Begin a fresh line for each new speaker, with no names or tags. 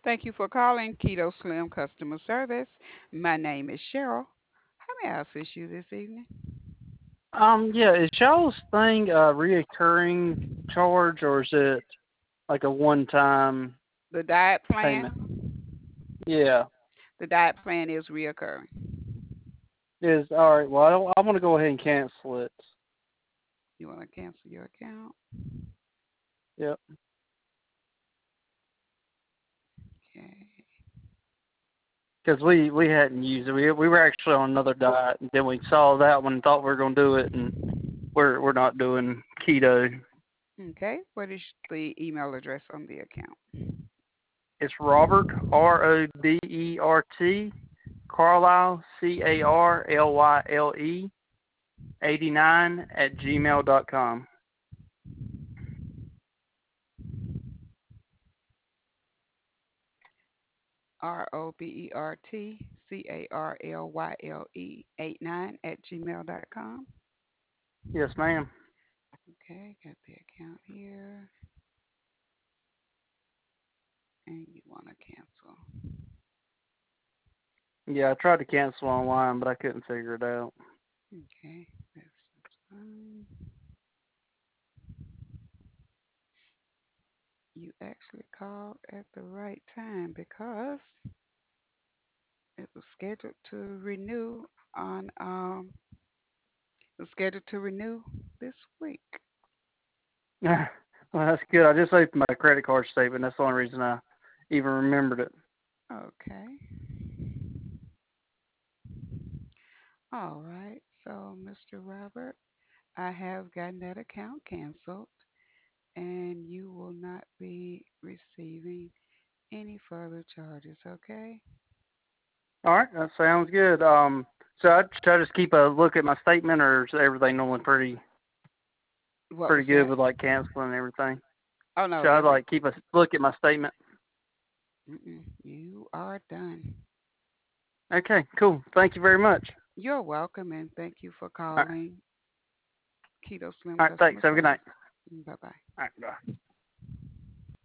Thank you for calling Keto Slim Customer Service. My name is Cheryl. How may I assist you this evening?
Yeah, is y'all's thing a reoccurring charge or is it like a one-time
The diet
payment?
plan?
Yeah,
The diet plan is reoccurring.
is all right. Well, I want to go ahead and cancel it.
You want to cancel your account?
Yep.
Okay.
Because we hadn't used it. We were actually on another diet, and then we saw that one and thought we were gonna do it, and we're not doing keto.
Okay. What is the email address on the account?
It's Robert Robert Carlisle Carlyle 89 at gmail.com.
ROBERTCarlyle89
Yes, ma'am.
Okay, got the account here, and you want to cancel.
Yeah, I tried to cancel online, but I couldn't figure it out.
Okay, that's fine. You actually called at the right time because it was scheduled to renew on it was scheduled to renew this week.
Well, that's good. I just opened my credit card statement. That's the only reason I even remembered it.
Okay. All right. So, Mr. Robert, I have gotten that account canceled, and you will not be receiving any further charges. Okay.
All right, that sounds good. So should I just keep a look at my statement, or is everything normally
What was
pretty good
that?
with like canceling and everything?
Oh no,
Should I like keep a look at my statement?
you are done.
Okay, cool. Thank you very much.
You're welcome, and thank you for
All right,
calling Keto Slim
all right. Thanks.
Customer
Have a good night.
Service. Bye bye.
All right, bye.